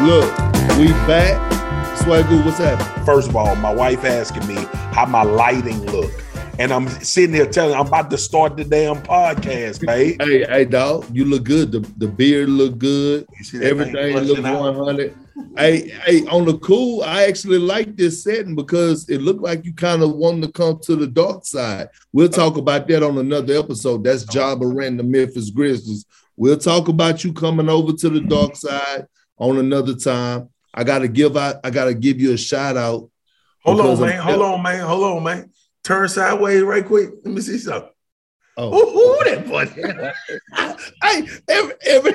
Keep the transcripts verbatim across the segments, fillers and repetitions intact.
Look, we back. Swagoo, what's happening? First of all, my wife asking me how my lighting look. And I'm sitting here telling her I'm about to start the damn podcast, babe. Hey, hey, dog, you look good. The, the beard look good. Everything look one hundred. Hey, hey, on the cool, I actually like this setting because it looked like you kind of wanted to come to the dark side. We'll talk about that on another episode. That's Ja Morant, the Memphis Grizzlies. We'll talk about you coming over to the dark side on another time. I gotta give out, I gotta give you a shout out. Hold on, man. Hold on, man. Hold on, man. Turn sideways right quick. Let me see something. Oh, ooh, ooh, that boy. Hey, every every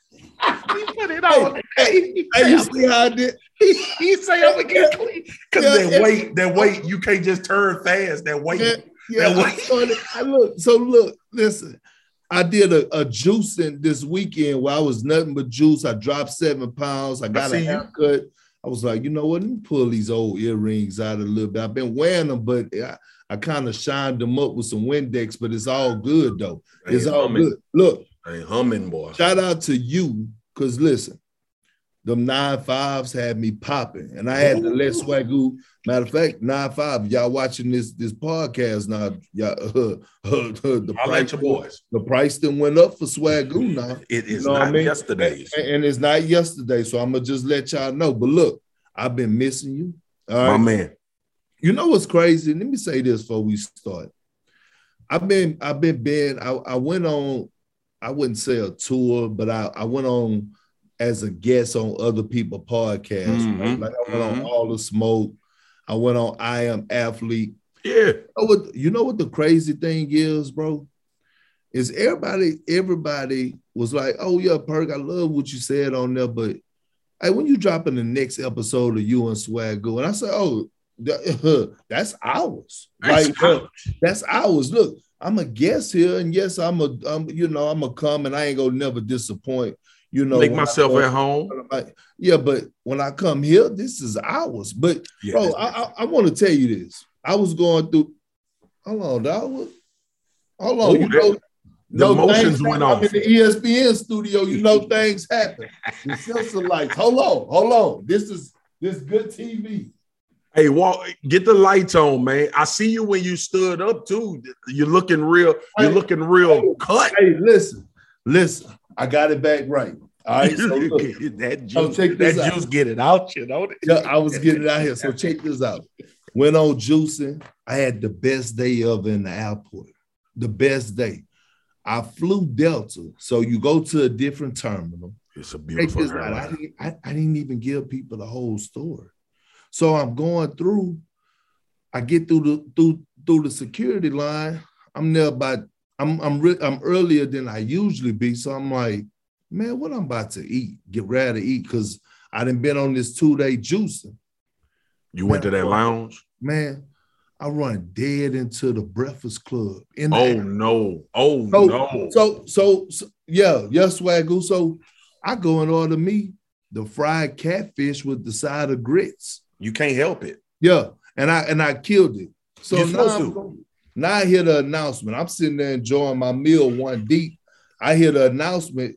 he put it on. Hey, hey, hey, you see how I did? He, he say I'm gonna get clean. Because Yeah, that yeah. weight, that weight, you can't just turn fast. That weight. Yeah, yeah. That I weight. started- I look, so look, listen. I did a, a juicing this weekend where I was nothing but juice. I dropped seven pounds. I got I a see you. haircut. I was like, you know what? Let me pull these old earrings out a little bit. I've been wearing them, but I, I kind of shined them up with some Windex, but it's all good, though. It's Hey, all humming. good. Look, Hey, humming, boy. shout out to you, because listen, them nine fives had me popping, and I had to let Swagoo. Matter of fact, nine five, y'all watching this this podcast now, y'all, uh, uh, the I'll price, let your boys. the price then went up for Swagoo now. It is You know what not I mean? yesterday's. And, and it's not yesterday, so I'm gonna just let y'all know. But look, I've been missing you. All My right, man. you know what's crazy? Let me say this before we start. I've been, I've been, been. I, I went on. I wouldn't say a tour, but I, I went on as a guest on other people's podcasts. Right? Mhm, Like I went mhm. on All the Smoke. I went on I Am Athlete. Yeah. You know what, you know what the crazy thing is, bro? Is everybody, everybody was like, oh yeah, Perk, I love what you said on there, but hey, when you dropping the next episode of you and Swagoo, and I said, oh, that- that's ours. That's Like, ours. uh, that's ours. Look, I'm a guest here, and yes, I'm a, I'm, you know, I'm a come, and I ain't gonna never disappoint. You know, Make when I myself go- at home. like, yeah, but when I come here, this is ours. But Yeah, bro, this I, I, I want to tell you this. I was going through. Hold on, dog. Hold on. Ooh, you that- know, the no motions things went happen. off. I'm in the E S P N studio. You know things happen. The sensor lights. Hold on, hold on. This is this good T V. Hey, walk, get the lights on, man. I see you when you stood up too. You're looking real. You're Hey, looking real cut. Hey, listen, listen. I got it back right. All right. So look, that so juice, check this that out. juice get it out, you know. Yeah, I was getting it out here. So check this out. Went on juicing. I had the best day ever in the airport. The best day. I flew Delta. So you go to a different terminal. It's a Check beautiful this out. I airline. didn't, I, I didn't even give people the whole story. So I'm going through. I get through the through through the security line. I'm there about. I'm I'm re- I'm earlier than I usually be. So I'm like, man, what I'm about to eat? Get ready to eat because I done been on this two day juicing. You went to Man, that lounge? Man, I run dead into the Breakfast Club. In the Oh air. no! Oh So, no! so, so, so, yeah, yes, Swagoo. So I go and order me the fried catfish with the side of grits. You can't help it. Yeah, and I and I killed it. So You're now, supposed I'm, now I hear the announcement. I'm sitting there enjoying my meal one deep. I hear the announcement,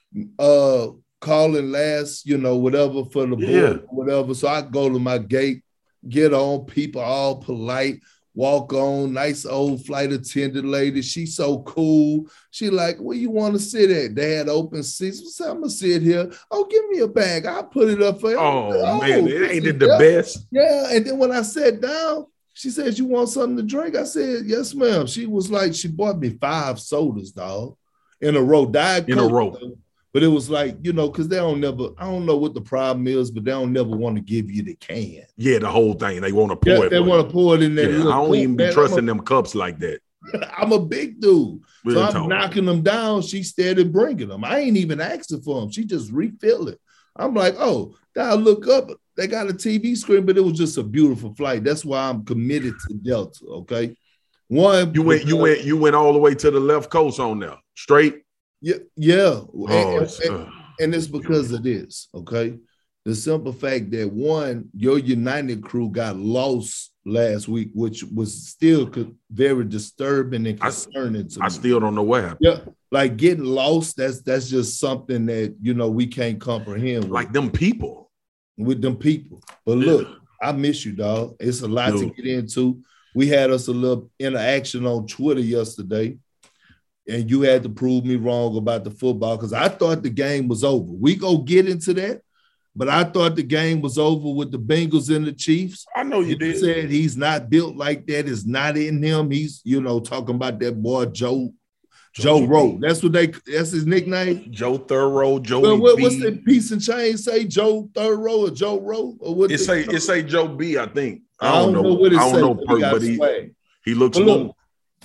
uh, calling last, you know, whatever for the Yeah. board, whatever. So I go to my gate, get on, people all polite, walk on, nice old flight attendant lady. She's so cool. She like, where you want to sit at? They had open seats. So I'm gonna sit here. Oh, give me a bag. I'll put it up for you. Oh, man, it ain't it the yeah. best? Yeah, and then when I sat down, she said, you want something to drink? I said, yes, ma'am. She was like, she bought me five sodas, dog, in a row. Diet In a Coke, row. though. But it was like, you know, because they don't never, I don't know what the problem is, but they don't never want to give you the can. Yeah, the whole thing. They want to pour Yeah, it. they for want you. to pour it in that Yeah, little I don't cup, even be man. trusting I'm a, them cups like that. I'm a big dude. Real so I'm talk. knocking them down. She started bringing them. I ain't even asking for them. She just refill it. I'm like, oh, then I look up. They got a T V screen, but it was just a beautiful flight. That's why I'm committed to Delta. Okay, one. You went, you because- went, you went all the way to the left coast on there, straight. Yeah, yeah. Oh, and, it's, and- uh, and it's because of this. Okay, the simple fact that, one, your United crew got lost last week, which was still very disturbing and concerning I, to I me. I still don't know what happened. Yeah, like getting lost, that's that's just something that, you know, we can't comprehend. Like with. them people. With them people. But look, I miss you, dog. It's a lot Dude. to get into. We had us a little interaction on Twitter yesterday, and you had to prove me wrong about the football because I thought the game was over. We go get into that. But I thought the game was over with the Bengals and the Chiefs. I know you, you did. Said he's not built like that. It's not in him. He's, you know, talking about that boy Joe, Joe, Joe Rowe. That's what they. That's his nickname. Joe Thorough. Joe. Well, what, what's the piece and chain say? Joe Thorough or Joe Rowe or what? It say it say Joe B. I think. I don't, I don't know. know what it I don't say, know, but, but he, he looks. But look,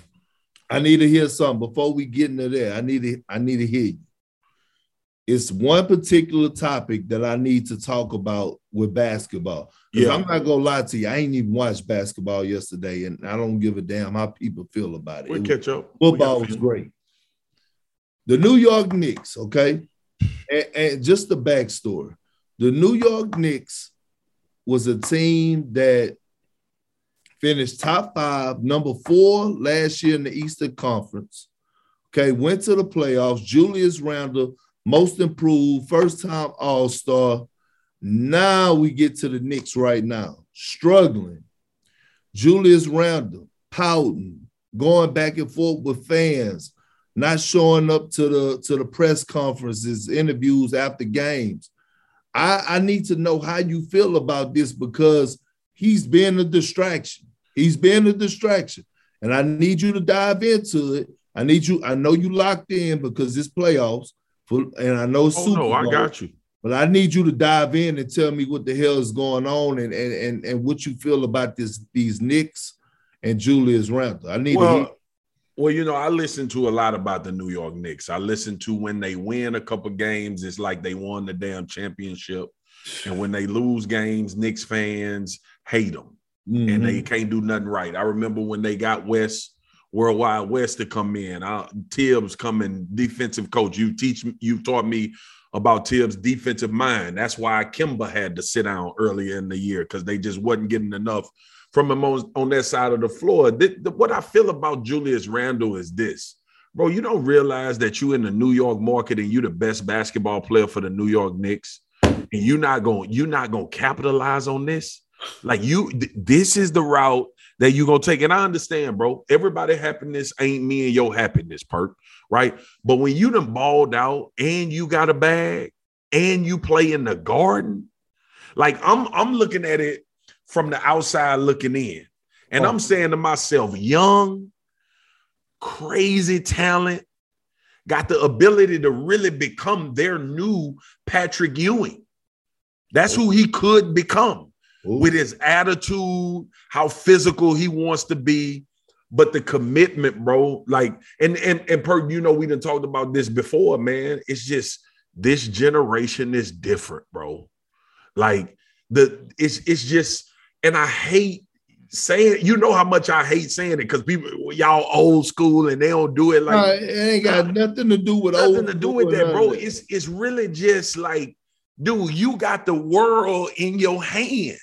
I need to hear something before we get into there. I need to. I need to hear you. It's one particular topic that I need to talk about with basketball. Because yeah. I'm not gonna lie to you, I ain't even watched basketball yesterday, and I don't give a damn how people feel about it. We'll it catch up. Football was great. The New York Knicks, okay, and, and just the backstory. The New York Knicks was a team that finished top five, number four last year in the Eastern Conference. Okay, went to the playoffs. Julius Randle, most improved, first-time All-Star. Now we get to the Knicks right now, struggling. Julius Randle, pouting, going back and forth with fans, not showing up to the, to the press conferences, interviews after games. I, I need to know how you feel about this because he's been a distraction. He's been a distraction. And I need you to dive into it. I need you, I know you locked in because it's playoffs. And I know oh, Super no, I Bowl, got you. But I need you to dive in and tell me what the hell is going on and and and, and what you feel about this these Knicks and Julius Randle. I need well, to hear. Well, you know, I listen to a lot about the New York Knicks. I listen to when they win a couple games, it's like they won the damn championship. And when they lose games, Knicks fans hate them. Mm-hmm. And they can't do nothing right. I remember when they got West Worldwide West to come in. I, Tibbs coming, defensive coach. You teach, you taught me about Tibbs' defensive mind. That's why Kimba had to sit down earlier in the year because they just wasn't getting enough from him on, on that side of the floor. The, the, what I feel about Julius Randle is this, bro. You don't realize that you in the New York market and you the best basketball player for the New York Knicks, and you're not going, you're not going to capitalize on this. Like you, th- this is the route that you're going to take. And I understand, bro, everybody's happiness ain't me and your happiness, Perk, right? But when you done balled out and you got a bag and you play in the Garden, like I'm, I'm looking at it from the outside looking in. And oh. I'm saying to myself, young, crazy talent, got the ability to really become their new Patrick Ewing. That's who he could become. Ooh. With his attitude, how physical he wants to be, but the commitment, bro. Like, and and and per, you know, we done talked about this before, man. It's just this generation is different, bro. Like the it's it's just, and I hate saying, you know how much I hate saying it because people, y'all old school and they don't do it like uh, it ain't got uh, nothing to do with nothing old to do with that, bro. It's it's really just like, dude, you got the world in your hands.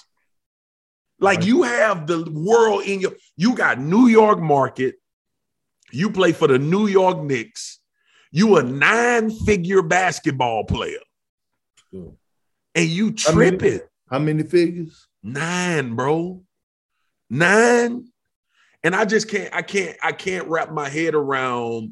Like you have the world in your, you got New York market. You play for the New York Knicks. You a nine-figure basketball player. Sure. And you tripping. How many, how many figures? Nine, bro. Nine. And I just can't, I can't, I can't wrap my head around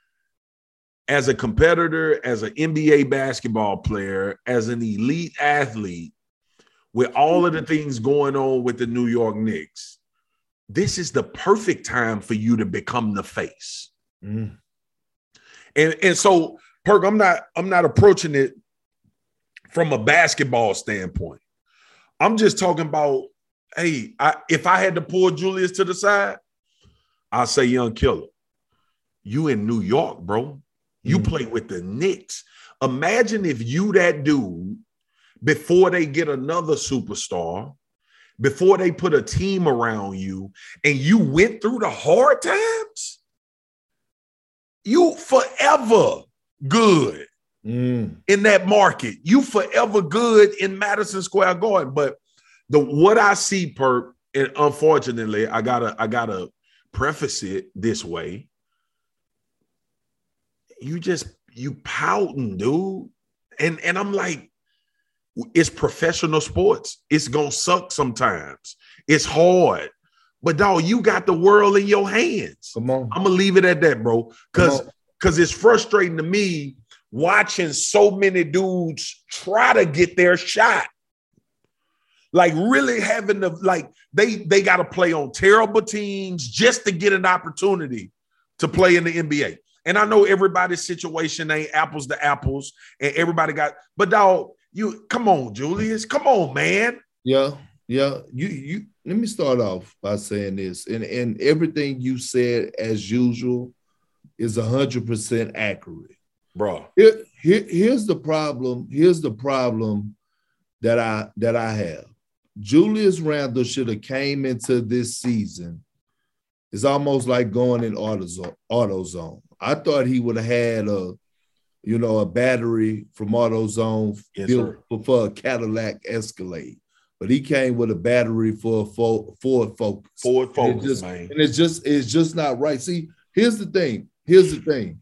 as a competitor, as an N B A basketball player, as an elite athlete, with all of the things going on with the New York Knicks, this is the perfect time for you to become the face. Mm. And, and so, Perk, I'm not, I'm not approaching it from a basketball standpoint. I'm just talking about, hey, I, if I had to pull Julius to the side, I'll say, young killer, you in New York, bro. You mm. play with the Knicks. Imagine if you that dude, before they get another superstar, before they put a team around you, and you went through the hard times, you forever good. mm. in that market. You forever good in Madison Square Garden. But the what I see, Perp, and unfortunately, I gotta I gotta preface it this way. You just you pouting, dude. And, and I'm like, it's professional sports. It's gonna suck sometimes. It's hard. But dog, you got the world in your hands. Come on. I'm gonna leave it at that, bro. Because because it's frustrating to me watching so many dudes try to get their shot. Like really having to, like, they they got to play on terrible teams just to get an opportunity to play in the N B A. And I know everybody's situation ain't apples to apples, and everybody got, but dog, you come on, Julius, come on, man. Yeah, yeah. You you let me start off by saying this, and and everything you said as usual is a hundred percent accurate, bro. Here, here, here's the problem. Here's the problem that I that I have. Julius Randle should have came into this season. It's almost like going in AutoZone. AutoZone. I thought he would have had a, you know, a battery from AutoZone yes, built for, for a Cadillac Escalade, but he came with a battery for a Ford Focus. Ford Focus, and just, man. And it's just it's just not right. See, here's the thing. Here's the thing.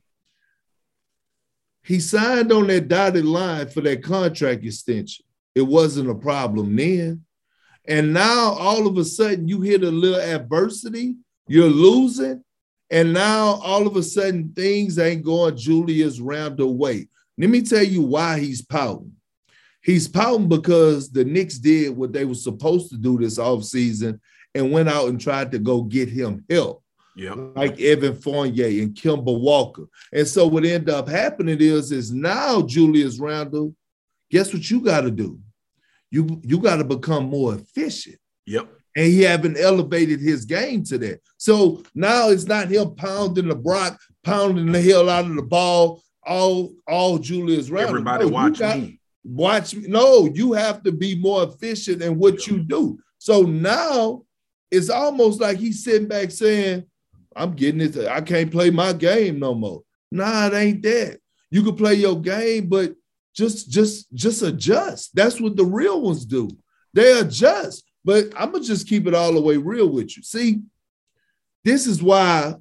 He signed on that dotted line for that contract extension. It wasn't a problem then. And now all of a sudden you hit a little adversity, you're losing, and now all of a sudden things ain't going Julius Randle way. Let me tell you why he's pouting. He's pouting because the Knicks did what they were supposed to do this offseason and went out and tried to go get him help. Yeah, like Evan Fournier and Kemba Walker. And so what ended up happening is, is now Julius Randle, guess what you got to do? You, you got to become more efficient. Yep. And he haven't elevated his game to that. So now it's not him pounding the block, pounding the hell out of the ball, all, all Julius Randle. Everybody no, watch got, me. Watch me. No, you have to be more efficient in what you do. So now it's almost like he's sitting back saying, I'm getting it. I can't play my game no more. Nah, it ain't that. You can play your game, but just, just, just adjust. That's what the real ones do. They adjust. But I'm going to just keep it all the way real with you. See, this is why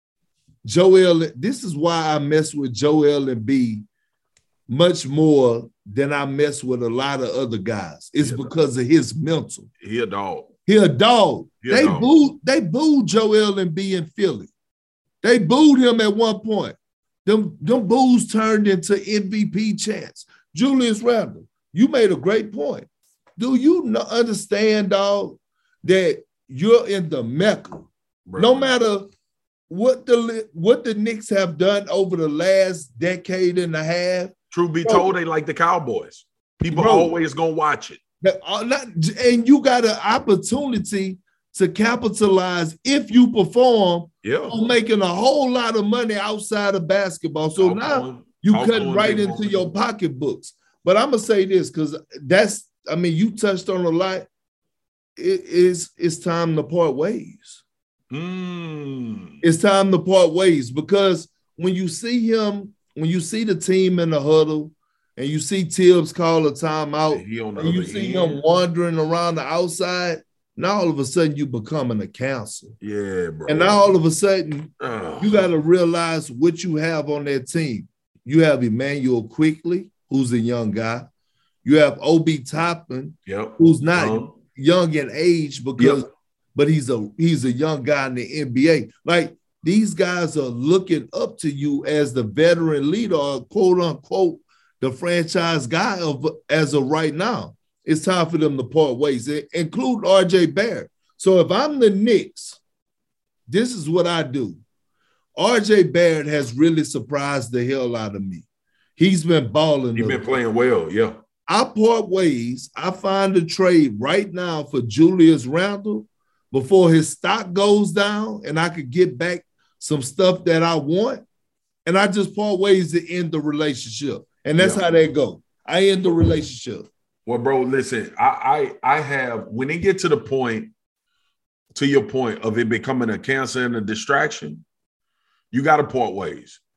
Joel, this is why I mess with Joel Embiid much more than I mess with a lot of other guys. It's yeah, because of his mental. He a dog. He a dog. He a they dog. booed, they booed Joel Embiid in Philly. They booed him at one point. Them, them boos turned into M V P chants. Julius Randle, you made a great point. Do you not understand, dog, that you're in the Mecca? Bro. No matter what the what the Knicks have done over the last decade and a half. Truth be bro, told, they like the Cowboys. People bro, always gonna watch it. Not, and you got an opportunity to capitalize if you perform yeah. on making a whole lot of money outside of basketball. So I'll now you cut right into your pocketbooks. But I'm gonna say this because that's. I mean, you touched on a lot. It is it's time to part ways. Mm. It's time to part ways because when you see him, when you see the team in the huddle, and you see Tibbs call a timeout, and you see end. him wandering around the outside, now all of a sudden you becoming a cancer. Yeah, bro. And now all of a sudden uh. you got to realize what you have on that team. You have Emmanuel Quickley, who's a young guy. You have Obi Toppin, yep. who's not um, young in age because, yep. but he's a he's a young guy in the N B A. Like these guys are looking up to you as the veteran leader, or quote unquote, the franchise guy of as of right now. It's time for them to part ways, include R J Barrett. So if I'm the Knicks, this is what I do. R J Barrett has really surprised the hell out of me. He's been balling. He's been playing well, yeah. I part ways. I find a trade right now for Julius Randle before his stock goes down and I could get back some stuff that I want. And I just part ways to end the relationship. And that's yeah. how that go. I end the relationship. Well, bro, listen, I, I I have, when it get to the point, to your point of it becoming a cancer and a distraction, you got to part ways.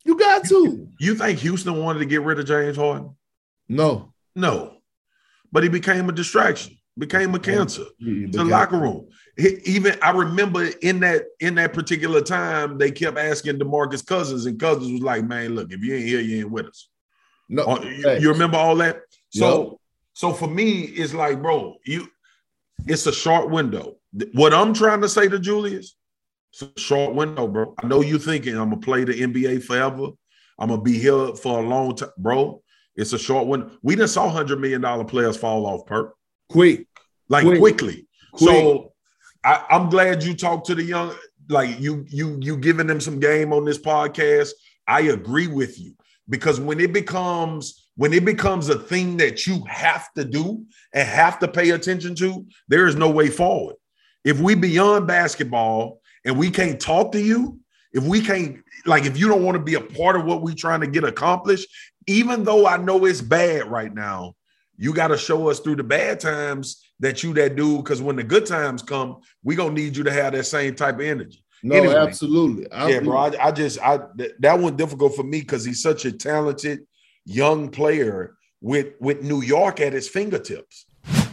You got to. You think Houston wanted to get rid of James Harden? No. No. But he became a distraction, became a cancer He to the became- locker room. He, even I remember in that in that particular time, they kept asking DeMarcus Cousins, and Cousins was like, man, look, if you ain't here, you ain't with us. No. Uh, you, you remember all that? So, Yep. so for me, it's like, bro, you it's a short window. What I'm trying to say to Julius, it's a short window, bro. I know you're thinking I'm gonna play the N B A forever. I'm gonna be here for a long time, bro. It's a short window. We just saw one hundred million dollars players fall off, Perk. Quick. Like Quick. quickly. Quick. So I, I'm glad you talked to the young, like you, you, you giving them some game on this podcast. I agree with you because when it becomes when it becomes a thing that you have to do and have to pay attention to, there is no way forward. If we beyond basketball and we can't talk to you, if we can't, like, if you don't want to be a part of what we're trying to get accomplished, even though I know it's bad right now, you got to show us through the bad times that you that dude, because when the good times come, we're going to need you to have that same type of energy. No, Anyway, absolutely. I'm, yeah, bro, I, I just, I th- that one difficult for me because he's such a talented young player with, with New York at his fingertips.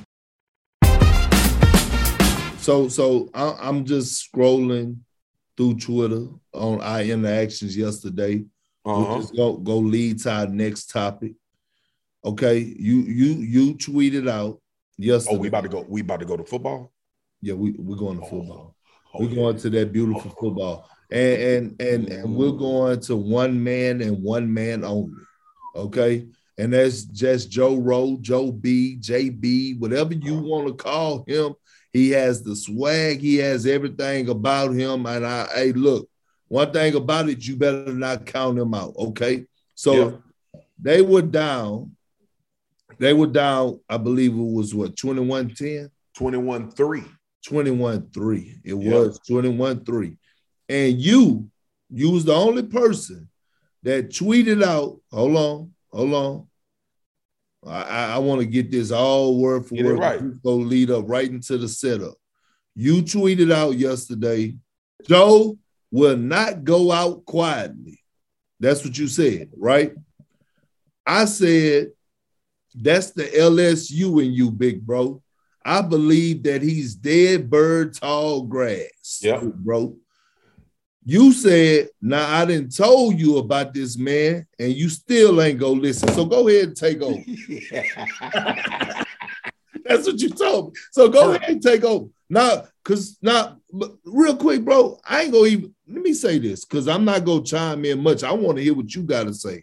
So, so I, I'm just scrolling through Twitter on our interactions yesterday. Uh-huh. We'll just go, go lead to our next topic. Okay, you you you tweeted out yesterday. Oh, we about to go. We about to go to football. Yeah, we we're going to football. Oh, we're yeah. going to that beautiful football, and and and and we're going to one man and one man only. Okay, and that's just Joe Rowe, Joe B, J B, whatever you want to call him. He has the swag. He has everything about him. And I, hey, look, one thing about it, you better not count him out. Okay, so Yeah. they were down. They were down, I believe it was what, twenty-one ten? twenty-one three. twenty-one three. It Yep. was twenty-one three. And you, you was the only person that tweeted out, hold on, hold on. I, I, I want to get this all word for Get it word. right. Go lead up right into the setup. You tweeted out yesterday, Joe will not go out quietly. That's what you said, right? I said, that's the L S U in you, big bro. I believe that he's dead bird, tall grass, Yep. big bro. You said, now I didn't told you about this man, and you still ain't go listen. So go ahead and take over. That's what you told me. So go ahead and take over. Now, because now, but real quick, bro, I ain't gonna even, let me say this, because I'm not gonna chime in much. I want to hear what you got to say.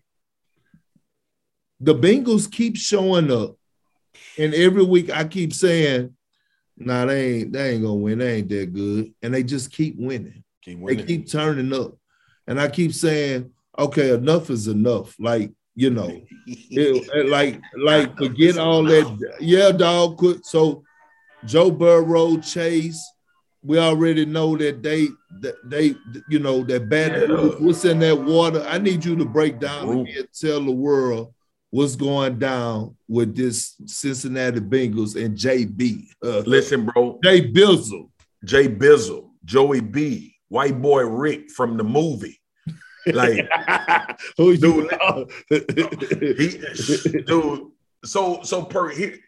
The Bengals keep showing up, and every week I keep saying, nah, they ain't, they ain't gonna win. They ain't that good. And they just keep winning. Keep They winning. keep turning up. And I keep saying, okay, enough is enough. Like, you know, it, like, like forget all that. Yeah, dog. Quit. So Joe Burrow, Chase, we already know that they, that they, you know, that bad. Yeah. What's in that water? I need you to break down Group. and tell the world what's going down with this Cincinnati Bengals and J B. Uh, Listen, bro. Jay Bizzle. Jay Bizzle, Joey B, white boy Rick from the movie. Like, Who you dude, are? he, dude. So, so per he,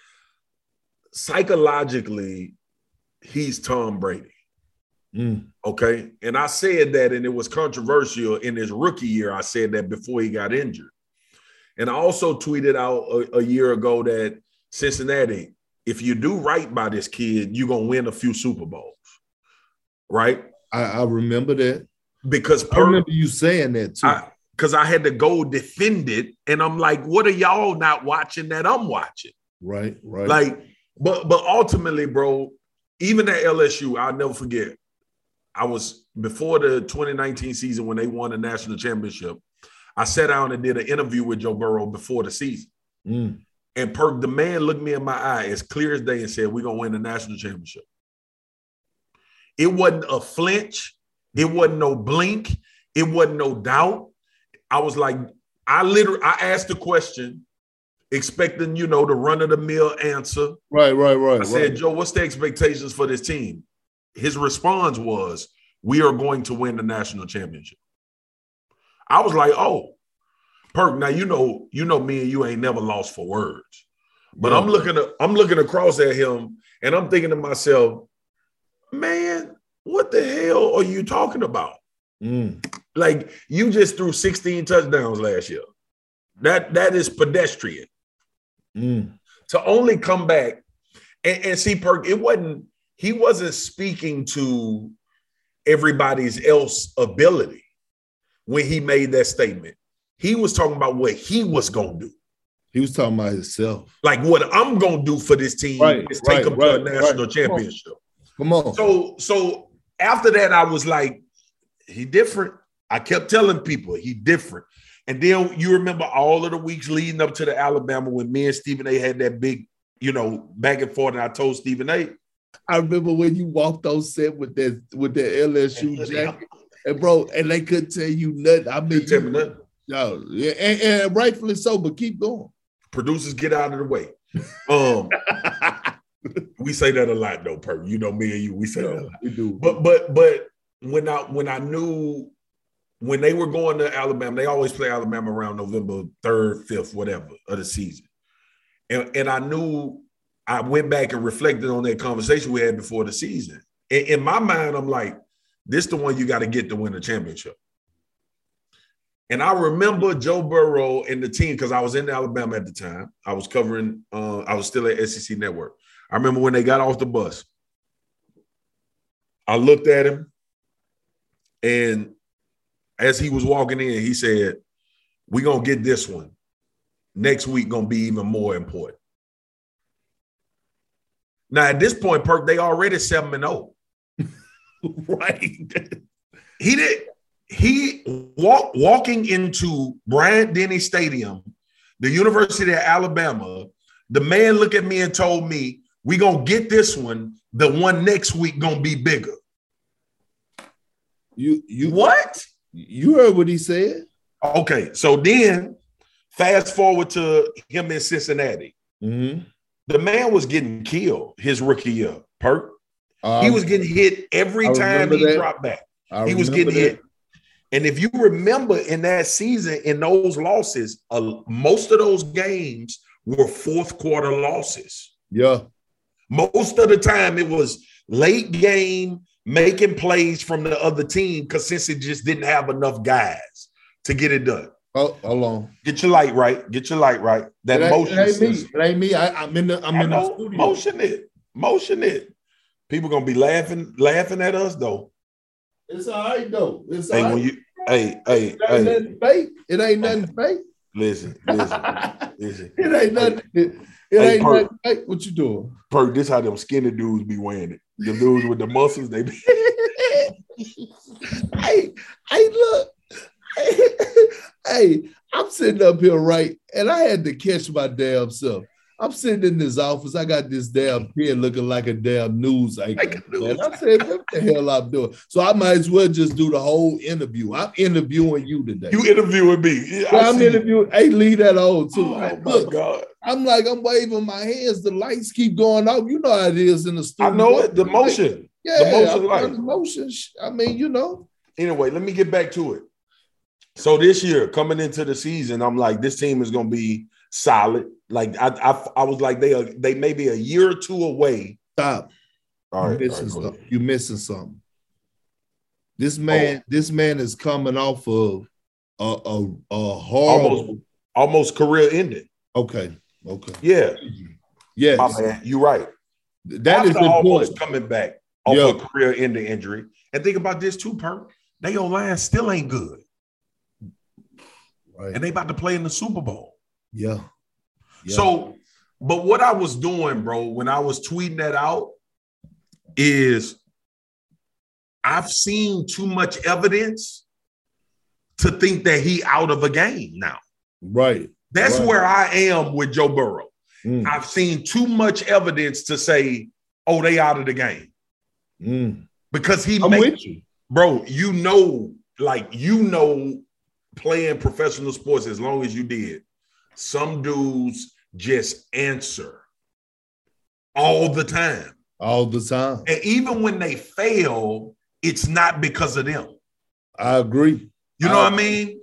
psychologically, he's Tom Brady. Mm. Okay, and I said that, and it was controversial in his rookie year. I said that before he got injured, and I also tweeted out a, a year ago that Cincinnati, if you do right by this kid, you're gonna win a few Super Bowls, right? I, I remember that. Because I per, remember you saying that too. because I, I had to go defend it, and I'm like, what are y'all not watching that I'm watching? right, right. Like, but but ultimately, bro, even at L S U, I'll never forget. I was before the twenty nineteen season when they won the national championship. I sat down and did an interview with Joe Burrow before the season. Mm. And Perk, the man looked me in my eye as clear as day and said, we're going to win the national championship. It wasn't a flinch. It wasn't no blink. It wasn't no doubt. I was like, I literally, I asked the question, expecting, you know, the run-of-the-mill answer. Right, right, right. I said, right. Joe, what's the expectations for this team? His response was, we are going to win the national championship. I was like, oh, Perk. Now you know, you know me and you ain't never lost for words. But yeah. I'm looking at, I'm looking across at him, and I'm thinking to myself, man, what the hell are you talking about? Mm. Like, you just threw sixteen touchdowns last year. That that is pedestrian. Mm. To only come back and, and see Perk, it wasn't, he wasn't speaking to everybody's else ability when he made that statement. He was talking about what he was going to do. He was talking about himself. Like, what I'm going to do for this team right, is take right, them right, to a national right. championship. Come on. Come on. So, so after that, I was like, he different. I kept telling people he different. And then you remember all of the weeks leading up to the Alabama when me and Stephen A had that big, you know, back and forth. And I told Stephen A. I remember when you walked on set with that with that L S U jacket, and bro, and they couldn't tell you nothing. I mean, tell me nothing. Yo, yeah, and, and rightfully so, but keep going. Producers, get out of the way. Um, we say that a lot, though, Per. You know, me and you, we say no, that a lot. We do. But but but when I when I knew when they were going to Alabama, they always play Alabama around November third, fifth, whatever of the season. And, and I knew I went back and reflected on that conversation we had before the season. In, in my mind, I'm like, this is the one you got to get to win the championship. And I remember Joe Burrow and the team, because I was in Alabama at the time. I was covering, uh, I was still at S E C Network. I remember when they got off the bus, I looked at him, and as he was walking in, he said, we're going to get this one. Next week going to be even more important. Now, at this point, Perk, they already seven and oh. Right. He did. He walk, walking into Bryant-Denny Stadium, the University of Alabama, the man looked at me and told me, we're going to get this one. The one next week going to be bigger. You, you What? You heard what he said. Okay, so then fast forward to him in Cincinnati. Mm-hmm. The man was getting killed his rookie year, Perk. Um, he was getting hit every I time he that. dropped back. I he was getting that. hit. And if you remember in that season, in those losses, uh, most of those games were fourth quarter losses. Yeah. Most of the time it was late game, making plays from the other team because since it just didn't have enough guys to get it done. Oh, hold on. Get your light right. Get your light right. That it motion. It ain't me. It ain't me. I, I'm in the. I'm I in know, the studio. Motion it. Motion it. People gonna be laughing, laughing at us though. It's all right though. It's hey, all when right. you, hey, hey, it ain't hey. nothing fake. It ain't nothing fake. Listen, listen, listen. It ain't nothing. It, it hey, ain't Perk, nothing fake. What you doing? Perk, this how them skinny dudes be wearing it. The dudes with the muscles, they be. hey, hey, look. Hey, I'm sitting up here, right? And I had to catch my damn self. I'm sitting in this office. I got this damn pen looking like a damn news anchor. Like a news. And I said, what the hell I'm doing? So I might as well just do the whole interview. I'm interviewing you today. You interviewing me. Yeah, yeah, I'm interviewing. Hey, leave that on too. Oh, right? my Look, God. I'm like, I'm waving my hands. The lights keep going off. You know how it is in the studio. I know it. The motion. Yeah, the motion light. The motion. I mean, you know. Anyway, let me get back to it. So this year, coming into the season, I'm like, this team is going to be solid. Like I, I, I was like, they are, they may be a year or two away. Stop. All right, You're missing, all right, something. You're missing something. This man, oh. this man is coming off of a a, a horrible, almost, almost career ending. Okay, okay, yeah, yes, my man, you're right. That After is important. Almost coming back off Yep. a career ending injury, and think about this too, Perk. They O-line still ain't good. Right. And they about to play in the Super Bowl. Yeah. yeah. So, but what I was doing, bro, when I was tweeting that out is I've seen too much evidence to think that he out of a game now. Right. That's right. where I am with Joe Burrow. Mm. I've seen too much evidence to say, oh, they out of the game. Mm. Because he I'm make, with you. Bro, you know, like, you know, playing professional sports as long as you did, some dudes just answer all the time. All the time. And even when they fail, it's not because of them. I agree. You know I what I mean?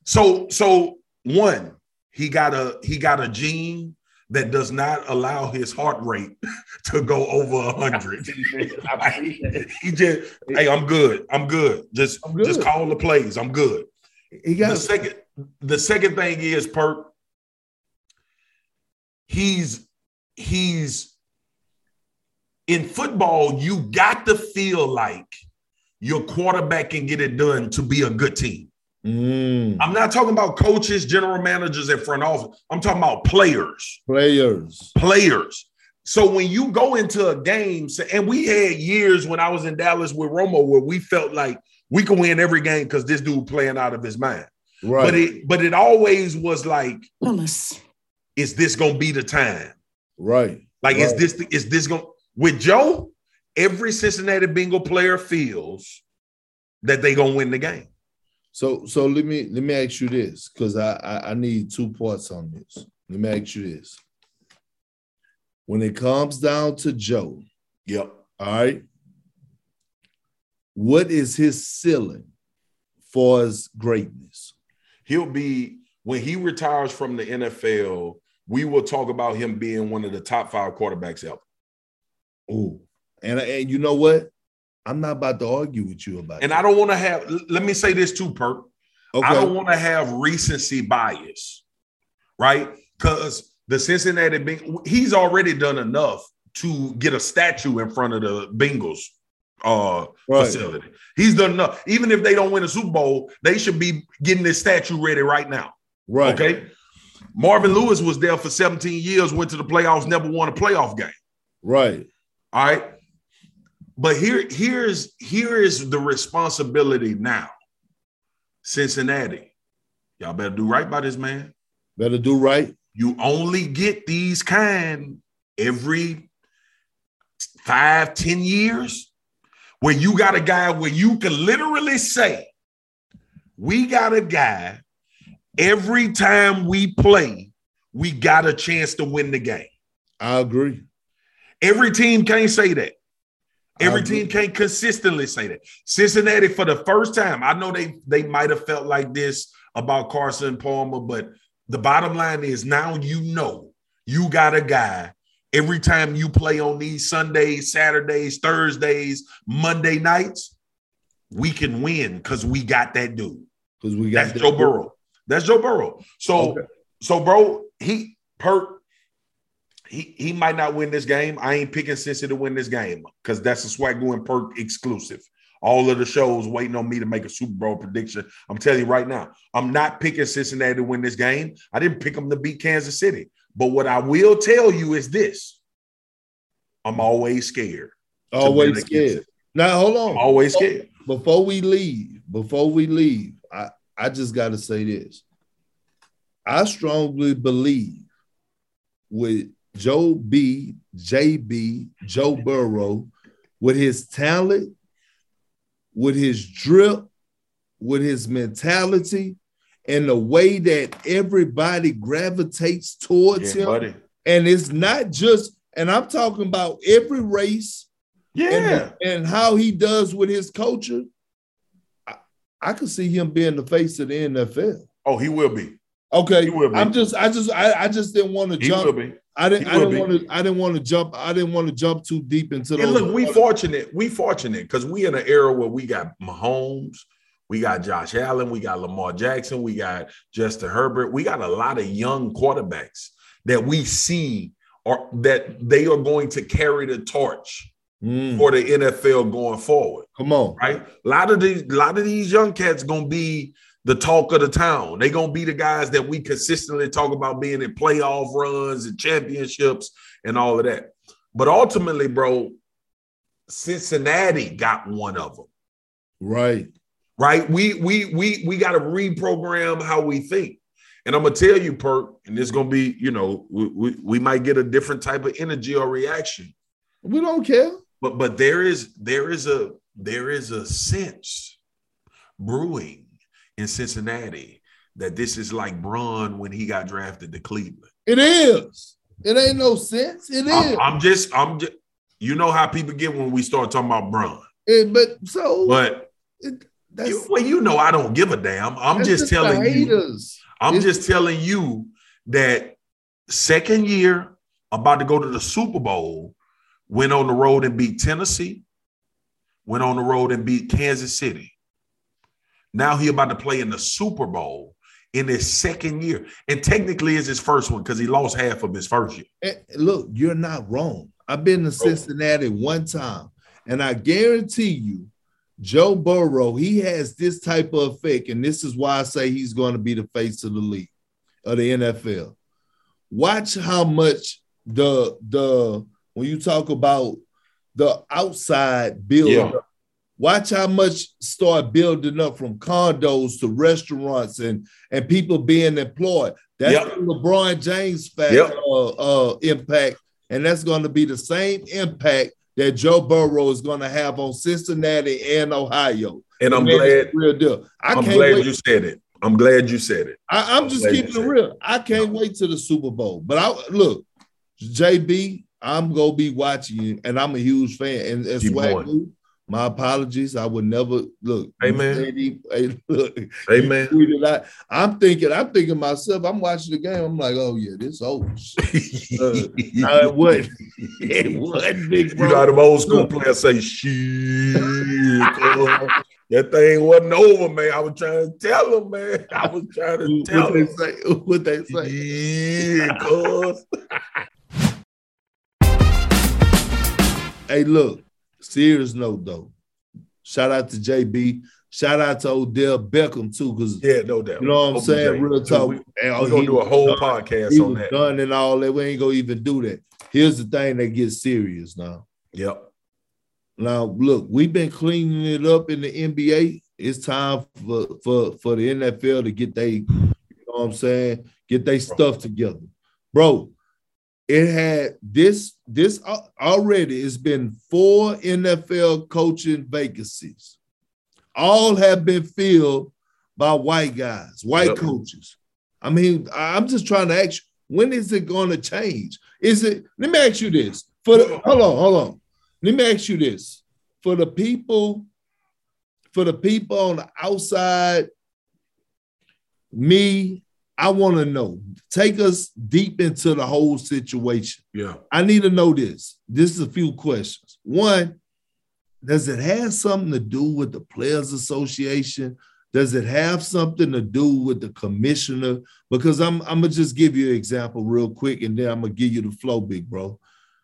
So, so one, he got a he got a gene that does not allow his heart rate to go over a hundred. He just, hey, I'm good. I'm good. Just, I'm good. Just call the plays. I'm good. He got the second. The second thing is, Perk. He's he's in football. You got to feel like your quarterback can get it done to be a good team. Mm. I'm not talking about coaches, general managers, and front office. I'm talking about players. Players. Players. So when you go into a game, and we had years when I was in Dallas with Romo where we felt like we could win every game because this dude playing out of his mind. Right. But it, but it always was like, Willis. Is this going to be the time? Right. Like, right. is this, is this going with Joe? Every Cincinnati Bengal player feels that they going to win the game. So, so let me let me ask you this, because I, I I need two parts on this. Let me ask you this: when it comes down to Joe, yep, all right, what is his ceiling for his greatness? He'll be when he retires from the N F L. We will talk about him being one of the top five quarterbacks ever. Oh, and and you know what? I'm not about to argue with you about it. And that. I don't want to have, let me say this too, Perk. Okay. I don't want to have recency bias, right? Because the Cincinnati Bengals, he's already done enough to get a statue in front of the Bengals uh, right. facility. He's done enough. Even if they don't win a Super Bowl, they should be getting this statue ready right now. Right. Okay. Marvin Lewis was there for seventeen years, went to the playoffs, never won a playoff game. Right. All right. But here, here's here is the responsibility now. Cincinnati, y'all better do right by this man. Better do right. You only get these kind every five, ten years, where you got a guy where you can literally say, we got a guy, every time we play, we got a chance to win the game. I agree. Every team can't say that. Every team can't consistently say that. Cincinnati, for the first time, I know they, they might have felt like this about Carson Palmer, but the bottom line is now you know you got a guy every time you play on these Sundays, Saturdays, Thursdays, Monday nights, we can win because we got that dude. Because we got That's Joe Burrow. That's Joe Burrow. So, okay. so bro, he Perk. He, he might not win this game. I ain't picking Cincy to win this game because that's a Swagoo and Perk exclusive. All of the shows waiting on me to make a Super Bowl prediction. I'm telling you right now, I'm not picking Cincinnati to win this game. I didn't pick them to beat Kansas City. But what I will tell you is this. I'm always scared. Always scared. Now, hold on. I'm always scared. Before we leave, before we leave, I, I just got to say this. I strongly believe with Joe B, J B, Joe Burrow, with his talent, with his drip, with his mentality, and the way that everybody gravitates towards yeah, him. Buddy. And it's not just, and I'm talking about every race yeah, and, and how he does with his culture. I, I could see him being the face of the N F L. Oh, he will be. Okay. He will be. I'm just, I just, I, I just didn't want to jump. He will be. I didn't. I didn't want to. I didn't want to jump. I didn't want to jump too deep into. And look, we fortunate. We fortunate because we in an era where we got Mahomes, we got Josh Allen, we got Lamar Jackson, we got Justin Herbert. We got a lot of young quarterbacks that we see or that they are going to carry the torch mm. for the N F L going forward. Come on, right? A lot of these, a lot of these young cats gonna be the talk of the town. They're going to be the guys that we consistently talk about being in playoff runs and championships and all of that. But ultimately, bro, Cincinnati got one of them. Right. Right? We we we we got to reprogram how we think. And I'm going to tell you, Perk, and it's going to be, you know, we, we, we might get a different type of energy or reaction. We don't care. But but there is there is a there is a sense brewing in Cincinnati that this is like Braun when he got drafted to Cleveland. It is. It ain't no sense. It is. I'm, I'm just, I'm just, you know how people get when we start talking about Braun. It, but so, but it, That's, you, well, you know, I don't give a damn. I'm just, just telling you. I'm it's, just telling you that second year, about to go to the Super Bowl, went on the road and beat Tennessee, went on the road and beat Kansas City. Now he about to play in the Super Bowl in his second year. And technically it's his first one because he lost half of his first year. And look, you're not wrong. I've been to Cincinnati one time, and I guarantee you, Joe Burrow, he has this type of effect, and this is why I say he's going to be the face of the league, of the N F L. Watch how much the, the when you talk about the outside build yeah. up, watch how much start building up from condos to restaurants and, and people being employed. That's yep. the LeBron James fact, yep. uh, uh, impact, and that's going to be the same impact that Joe Burrow is going to have on Cincinnati and Ohio. And I'm glad, real deal. I I'm can't glad wait. you said it. I'm glad you said it. I, I'm, I'm just keeping it real. It. I can't no. wait to the Super Bowl. But I look, J B, I'm gonna be watching you, and I'm a huge fan. And, and Swag, my apologies. I would never look. Amen. He, hey, look, Amen. I, I'm thinking, I'm thinking myself, I'm watching the game. I'm like, oh yeah, this old shit. uh, no, it wasn't. It wasn't big bro. You know how them old school players say shit. That thing wasn't over, man. I was trying to tell them, man. I was trying to tell what them. They say, what they say. Yeah, cuz. Hey, look. Serious note, though. Shout out to J B. Shout out to Odell Beckham, too, because yeah, no doubt. You know what I'm saying? Real talk. We, we're going to do a whole done, podcast on that. Done and all that. We ain't going to even do that. Here's the thing that gets serious now. Yep. Now, look, we've been cleaning it up in the N B A. It's time for, for, for the N F L to get they, you know what I'm saying, get their stuff together. Bro, it had this, this already, it's been four N F L coaching vacancies. All have been filled by white guys, white yep. coaches. I mean, I'm just trying to ask you, when is it going to change? Is it, let me ask you this. For the, hold on, hold on. Let me ask you this. For the people, for the people on the outside, me, I want to know. Take us deep into the whole situation. Yeah. I need to know this. This is a few questions. One, does it have something to do with the Players Association? Does it have something to do with the commissioner? Because I'm, I'm going to just give you an example real quick, and then I'm going to give you the flow, big bro.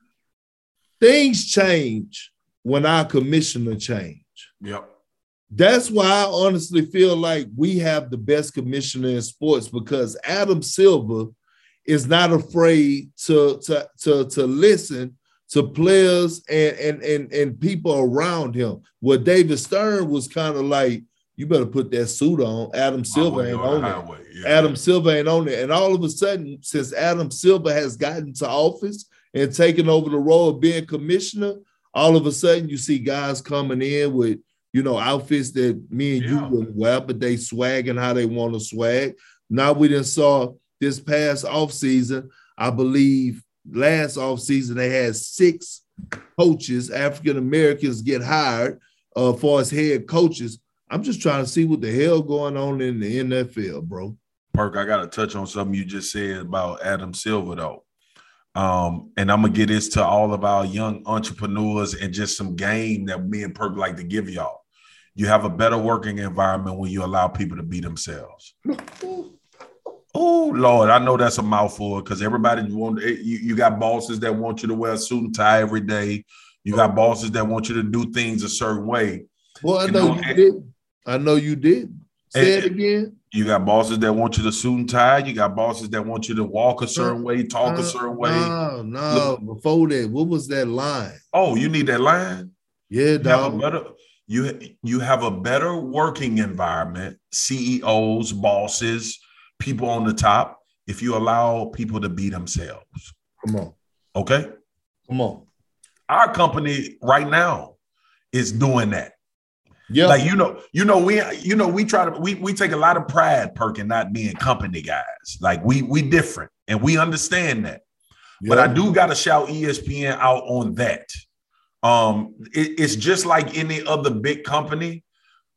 Things change when our commissioner change. Yep. That's why I honestly feel like we have the best commissioner in sports, because Adam Silver is not afraid to, to, to, to listen to players and, and, and, and people around him. Where David Stern was kind of like, you better put that suit on. Adam Silver ain't on it. Yeah. Adam Silver ain't on it. And all of a sudden, since Adam Silver has gotten to office and taken over the role of being commissioner, all of a sudden you see guys coming in with, you know, outfits that me and yeah. you wouldn't wear, but they swagging how they want to swag. Now we done saw this past offseason, I believe last offseason they had six coaches, African-Americans, get hired uh, for as head coaches. I'm just trying to see what the hell going on in the N F L, bro. Perk, I got to touch on something you just said about Adam Silver, though. Um, and I'm going to get this to all of our young entrepreneurs and just some game that me and Perk like to give y'all. You have a better working environment when you allow people to be themselves. Oh, Lord, I know that's a mouthful because everybody want you, you got bosses that want you to wear a suit and tie every day. You got bosses that want you to do things a certain way. Well, I know you, know, you did. I know you did. Say it again. You got bosses that want you to suit and tie. You got bosses that want you to walk a certain way, talk uh, a certain way. No, no. Look, before that, what was that line? Oh, you need that line? Yeah, dog. You, you have a better working environment, C E Os, bosses, people on the top, if you allow people to be themselves. Come on. Okay? Come on. Our company right now is doing that. Yeah. Like, you know, you know, we, you know, we try to, we, we take a lot of pride, Perk, in not being company guys. Like we, we different and we understand that. Yeah. But I do got to shout E S P N out on that. Um, it, it's just like any other big company.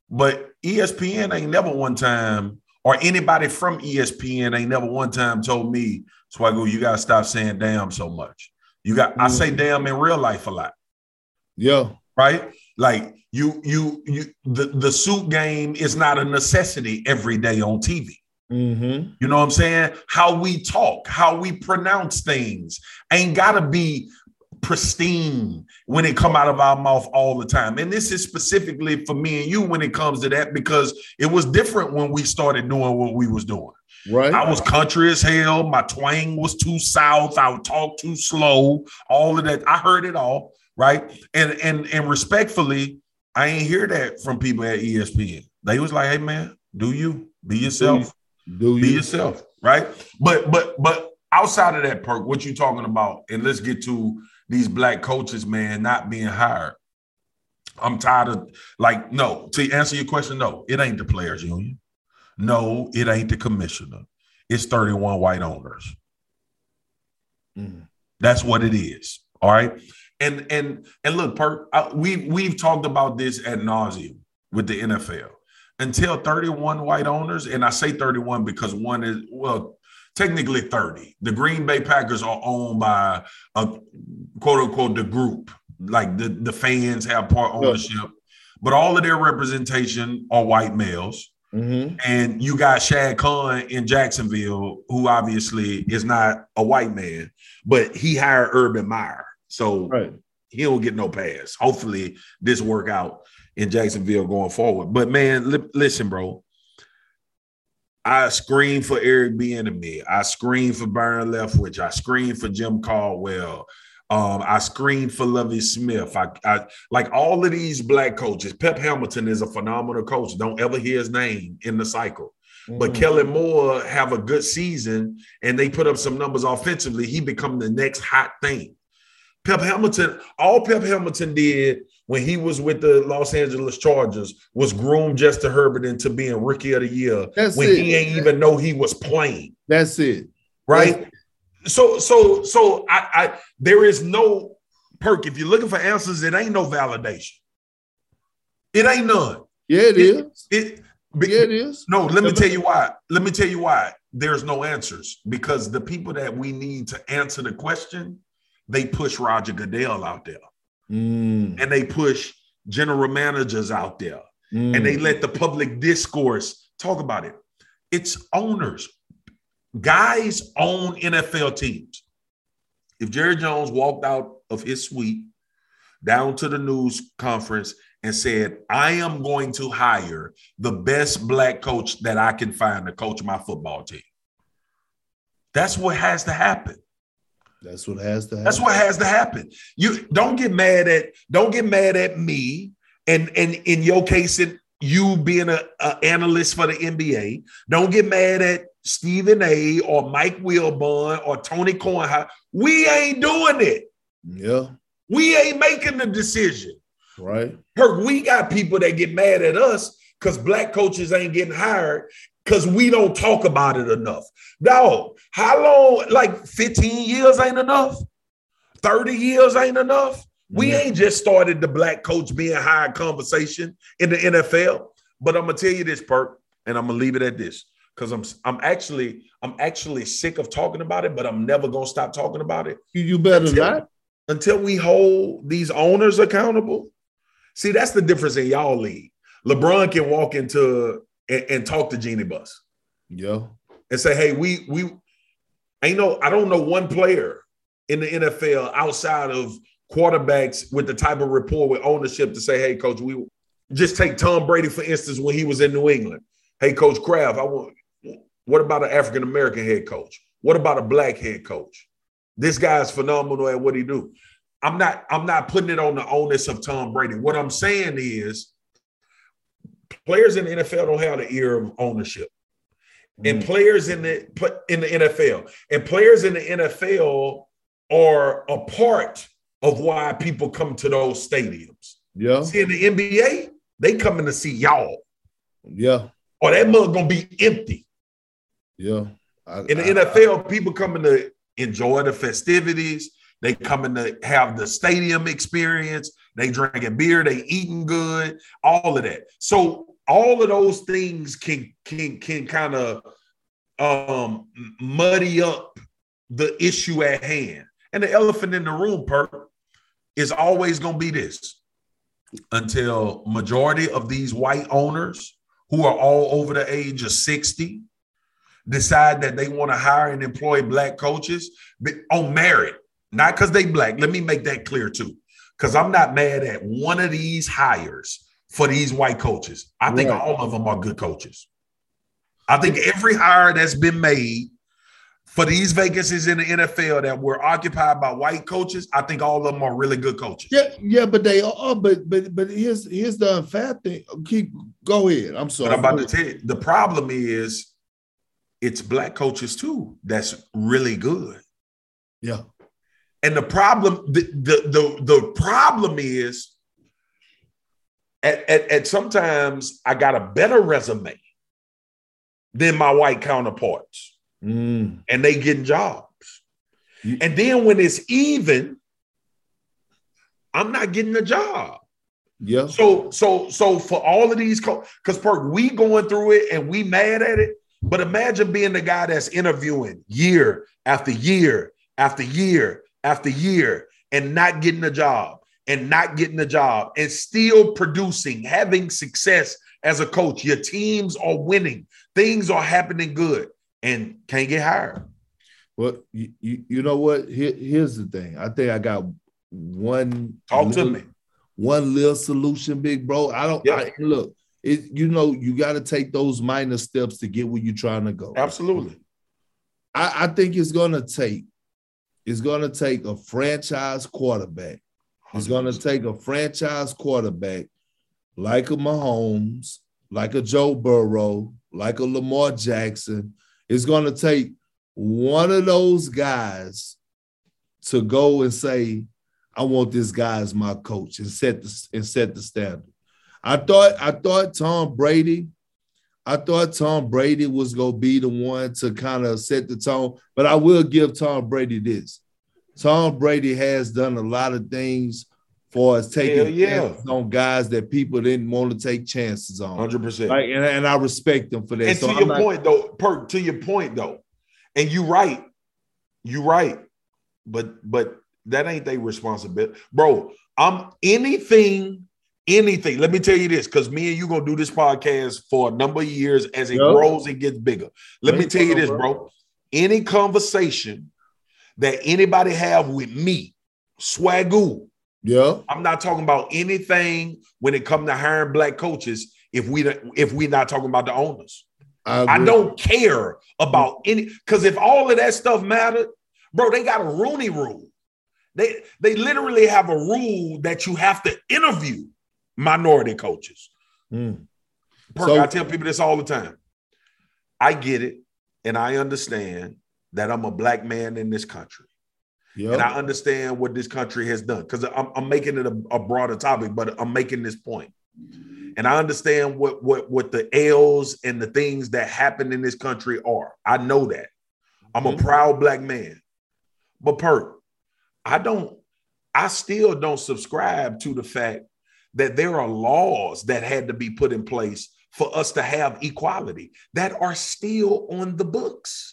But E S P N ain't never one time, or anybody from E S P N ain't never one time told me, Swagoo, you gotta stop saying damn so much. You got mm-hmm. I say damn in real life a lot. Yeah. Right? Like you, you, you the, the suit game is not a necessity every day on T V. Mm-hmm. You know what I'm saying? How we talk, how we pronounce things ain't gotta be pristine when it come out of our mouth all the time. And this is specifically for me and you when it comes to that, because it was different when we started doing what we was doing. Right. I was country as hell. My twang was too south. I would talk too slow. All of that. I heard it all. Right. And and and respectfully, I ain't hear that from people at E S P N. They was like, hey man, do you be yourself? Do you be yourself? Right. But but but outside of that, Perk, what you talking about? And let's get to these black coaches, man, not being hired. I'm tired of, like, no, to answer your question, no, it ain't the players union. No, it ain't the commissioner. It's thirty-one white owners. Mm. That's what it is. All right. And and and look, Perk, I, we we've talked about this ad nauseum with the N F L. Until thirty-one white owners, and I say thirty-one because one is, well, technically thirty. The Green Bay Packers are owned by a quote unquote the group, like the, the fans have part ownership, yeah. But all of their representation are white males. Mm-hmm. And you got Shad Khan in Jacksonville, who obviously is not a white man, but he hired Urban Meyer. So right. He don't get no pass. Hopefully this work out in Jacksonville going forward. But man, li- listen, bro. I scream for Eric Bieniemy. I scream for Byron Leftwich. I scream for Jim Caldwell. Um, I scream for Lovie Smith. I, I like all of these black coaches. Pep Hamilton is a phenomenal coach. Don't ever hear his name in the cycle. Mm-hmm. But Kellen Moore have a good season, and they put up some numbers offensively. He become the next hot thing. Pep Hamilton, all Pep Hamilton did when he was with the Los Angeles Chargers was groom Justin Herbert into being Rookie of the Year. That's when it. He ain't even know he was playing. That's it. Right? That's- So, so, so I, I, there is no Perk. If you're looking for answers, it ain't no validation. It ain't none. Yeah, it, it is. It, yeah, it is. No, let me tell you why. Let me tell you why there's no answers, because the people that we need to answer the question, they push Roger Goodell out there, mm. and they push general managers out there, mm. and they let the public discourse talk about it. It's owners. Guys own N F L teams. If Jerry Jones walked out of his suite down to the news conference and said, I am going to hire the best black coach that I can find to coach my football team. That's what has to happen. That's what has to happen. That's what has to happen. You don't get mad at, don't get mad at me. And, and in your case, it, you being an analyst for the N B A, don't get mad at Stephen A. or Mike Wilbon or Tony Kornheiser. We ain't doing it. Yeah. We ain't making the decision. Right. Perk, we got people that get mad at us because black coaches ain't getting hired because we don't talk about it enough. No, how long? Like fifteen years ain't enough? thirty years ain't enough? We ain't just started the black coach being hired conversation in the N F L. But I'm gonna tell you this, Perk, and I'm gonna leave it at this. Because I'm I'm actually I'm actually sick of talking about it, but I'm never gonna stop talking about it. You better until, not. Until we hold these owners accountable. See, that's the difference in y'all league. LeBron can walk into and, and talk to Jeannie Buss. Yeah. And say, hey, we we ain't no, I don't know one player in the N F L outside of quarterbacks with the type of rapport with ownership to say, hey, coach, we just take Tom Brady, for instance, when he was in New England. Hey, Coach Kraft, I want what about an African-American head coach? What about a black head coach? This guy is phenomenal at what he do. I'm not, I'm not putting it on the onus of Tom Brady. What I'm saying is players in the N F L don't have the ear of ownership. Mm. And players in the in the N F L. And players in the N F L are a part of why people come to those stadiums. Yeah. See, in the N B A, they coming to see y'all. Yeah. Or that mug gonna be empty. Yeah. I, in the I, N F L, I, people coming to enjoy the festivities. They coming to have the stadium experience. They drinking beer. They eating good. All of that. So all of those things can can can kind of um, muddy up the issue at hand. And the elephant in the room, Perk, is always going to be this. Until majority of these white owners who are all over the age of sixty decide that they want to hire and employ black coaches on merit, not because they black. Let me make that clear too, because I'm not mad at one of these hires for these white coaches. I think right. all of them are good coaches. I think every hire that's been made for these vacancies in the N F L that were occupied by white coaches, I think all of them are really good coaches. Yeah, yeah, but they are. But but but here's here's the unfair thing. Keep go ahead. I'm sorry. But I'm about to tell you, the problem is it's black coaches too that's really good. Yeah. And the problem, the the the, the problem is at, at, at sometimes I got a better resume than my white counterparts. Mm. And they getting jobs. Mm. And then when it's even, I'm not getting a job. Yeah. So, so, so for all of these, because co- Perk, we going through it and we mad at it. But imagine being the guy that's interviewing year after year after year after year and not getting a job and not getting a job and still producing, having success as a coach. Your teams are winning. Things are happening good. And can't get hired. Well, you, you, you know what? Here, here's the thing. I think I got one. Talk little, to me. One little solution, big bro. I don't. Yep. I, look, it. You know, you got to take those minor steps to get where you're trying to go. Absolutely. I, I think it's gonna take. It's gonna take a franchise quarterback. It's gonna take a franchise quarterback like a Mahomes, like a Joe Burrow, like a Lamar Jackson. It's going to take one of those guys to go and say, I want this guy as my coach and set the, and set the standard. I thought I thought Tom Brady, I thought Tom Brady was going to be the one to kind of set the tone, but I will give Tom Brady this. Tom Brady has done a lot of things for us taking yeah. chances on guys that people didn't want to take chances on. one hundred percent. Like, and, and I respect them for that. And so to I'm your not, point, though, Perk, to your point, though, and you right, you right, but but that ain't their responsibility. Bro, I'm anything, anything. Let me tell you this, because me and you going to do this podcast for a number of years as it yep. grows and gets bigger. Let Wait me tell you this, bro. bro. Any conversation that anybody have with me, Swagoo, yeah, I'm not talking about anything when it comes to hiring black coaches if we if we're not talking about the owners. I, I don't care about any, because if all of that stuff mattered, bro, they got a Rooney rule. They they literally have a rule that you have to interview minority coaches. Mm. Perk, so, I tell people this all the time. I get it, and I understand that I'm a black man in this country. Yep. And I understand what this country has done, because I'm, I'm making it a, a broader topic, but I'm making this point. And I understand what, what, what the L's and the things that happen in this country are. I know that. I'm mm-hmm. a proud black man. But Perk, I don't, I still don't subscribe to the fact that there are laws that had to be put in place for us to have equality that are still on the books.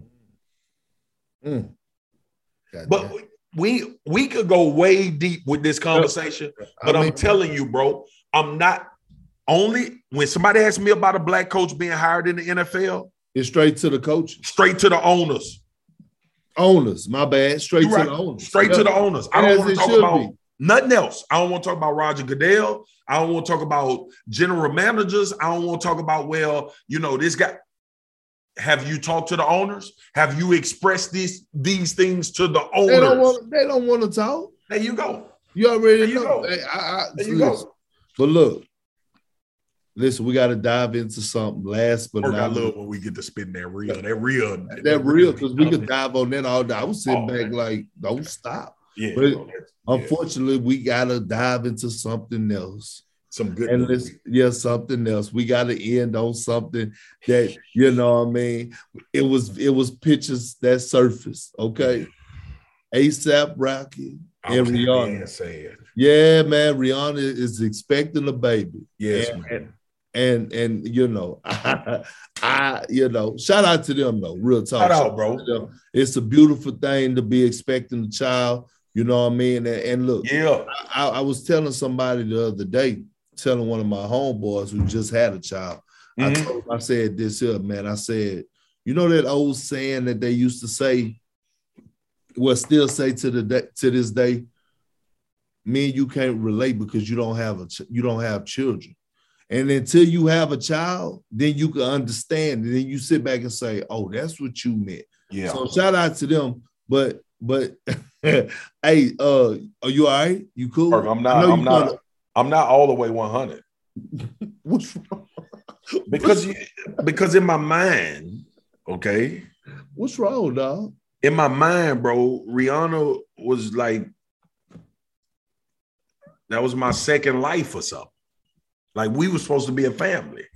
Mm. But we we could go way deep with this conversation, but I mean, I'm telling you, bro, I'm not only when somebody asks me about a black coach being hired in the N F L, it's straight to the coach, straight to the owners. Owners, my bad. Straight right. to the owners. Straight yeah. to the owners. I don't want to talk about be. nothing else. I don't want to talk about Roger Goodell. I don't want to talk about general managers. I don't want to talk about, well, you know, this guy. Have you talked to the owners? Have you expressed these these things to the owners? They don't want. They don't want to talk. There you go. You already there you know. Go. Hey, I, I, there you listen. go. But look, listen. We got to dive into something. Last but not I love when we get to spin that reel. That real. That, that real, because we could dive on that all day. I was sitting oh, back man. like, don't stop. Yeah. But no, unfortunately, yeah. we got to dive into something else. Some good and let's, yeah, something else. We got to end on something that, you know what I mean? It was it was pictures that surfaced, okay? ASAP Rocky and Rihanna. Yeah, man, Rihanna is expecting a baby. Yes, and, man. And and you know, I, I you know, shout out to them though. Real talk. Shout out, bro. It's a beautiful thing to be expecting a child. You know what I mean? And, and look, yeah, I, I was telling somebody the other day, telling one of my homeboys who just had a child. Mm-hmm. I told him, I said this here, man. I said, you know that old saying that they used to say, well, still say to the day, to this day, me and you can't relate because you don't have a you don't have children. And until you have a child, then you can understand. And then you sit back and say, oh, that's what you meant. Yeah. So shout out to them. But but hey, uh, are you all right? You cool? I'm not, I'm not, gonna... I'm not all the way one hundred. What's wrong? Because you, because in my mind, okay. What's wrong, dog? In my mind, bro, Rihanna was like, that was my second life or something. Like we were supposed to be a family.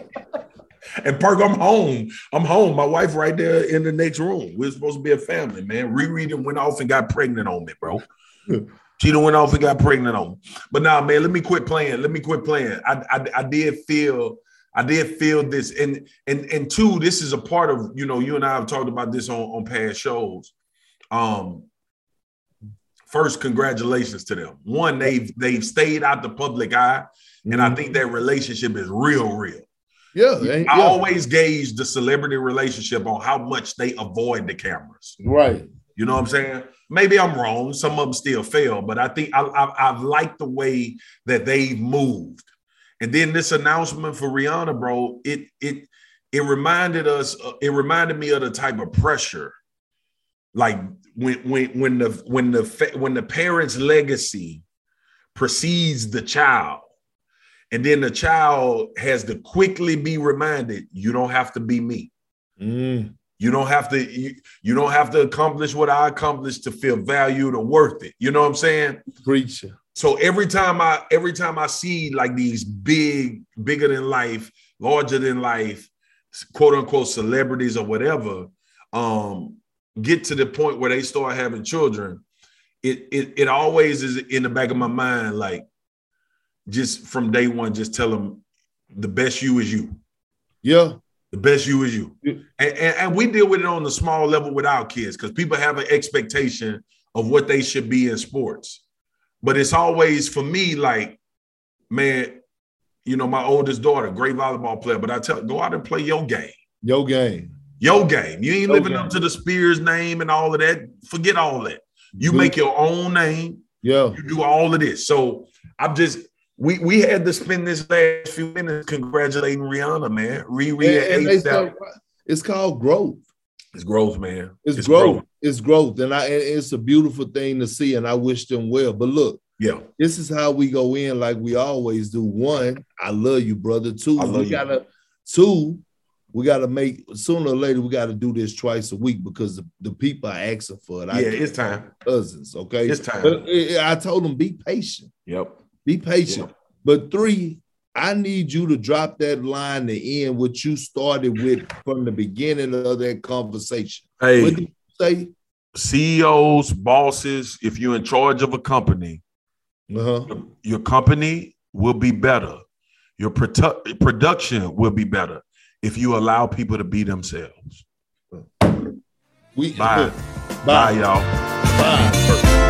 And Perk, I'm home. I'm home. My wife right there in the next room. We're supposed to be a family, man. Riri done went off and got pregnant on me, bro. She done went off and got pregnant on me. But now, nah, man, let me quit playing. Let me quit playing. I, I, I did feel, I did feel this. And, and, and two, this is a part of, you know, you and I have talked about this on, on past shows. Um, First, congratulations to them. One, they've they've stayed out the public eye, and mm-hmm. I think that relationship is real, real. Yeah, I yeah. always gauge the celebrity relationship on how much they avoid the cameras. Right. You know what I'm saying? Maybe I'm wrong. Some of them still fail, but I think I, I, I've liked the way that they've moved. And then this announcement for Rihanna, bro, it it it reminded us. It reminded me of the type of pressure, like. When when when the when the when the parent's legacy precedes the child, and then the child has to quickly be reminded, you don't have to be me. Mm. You don't have to you, you don't have to accomplish what I accomplished to feel valued or worth it. You know what I'm saying? Preacher. So every time I every time I see like these big, bigger than life, larger than life, quote unquote celebrities or whatever, um. get to the point where they start having children, it, it it always is in the back of my mind, like just from day one, just tell them the best you is you. Yeah. The best you is you. Yeah. And, and, and we deal with it on the small level with our kids because people have an expectation of what they should be in sports. But it's always, for me, like, man, you know, my oldest daughter, great volleyball player, but I tell her, go out and play your game. Your game. Your game. You ain't Your living game. up to the Spears name and all of that. Forget all that. You Good. Make your own name. Yeah. You do all of this. So I'm just, we we had to spend this last few minutes congratulating Rihanna, man. Riri and, and at say, it's called growth. It's growth, man. It's, it's growth. growth. It's growth. And I and it's a beautiful thing to see. And I wish them well. But look, yeah, this is how we go in like we always do. One, I love you, brother. Two, I love we you. gotta two. We got to make, sooner or later, we got to do this twice a week because the, the people are asking for it. Yeah, I, it's time. Cousins, okay? It's time. But I told them, be patient. Yep. Be patient. Yep. But three, I need you to drop that line to end what you started with from the beginning of that conversation. Hey, what did you say? C E Os, bosses, if you're in charge of a company, uh-huh. your, your company will be better. Your produ- production will be better if you allow people to be themselves. We, Bye. Bye. Bye, y'all. Bye.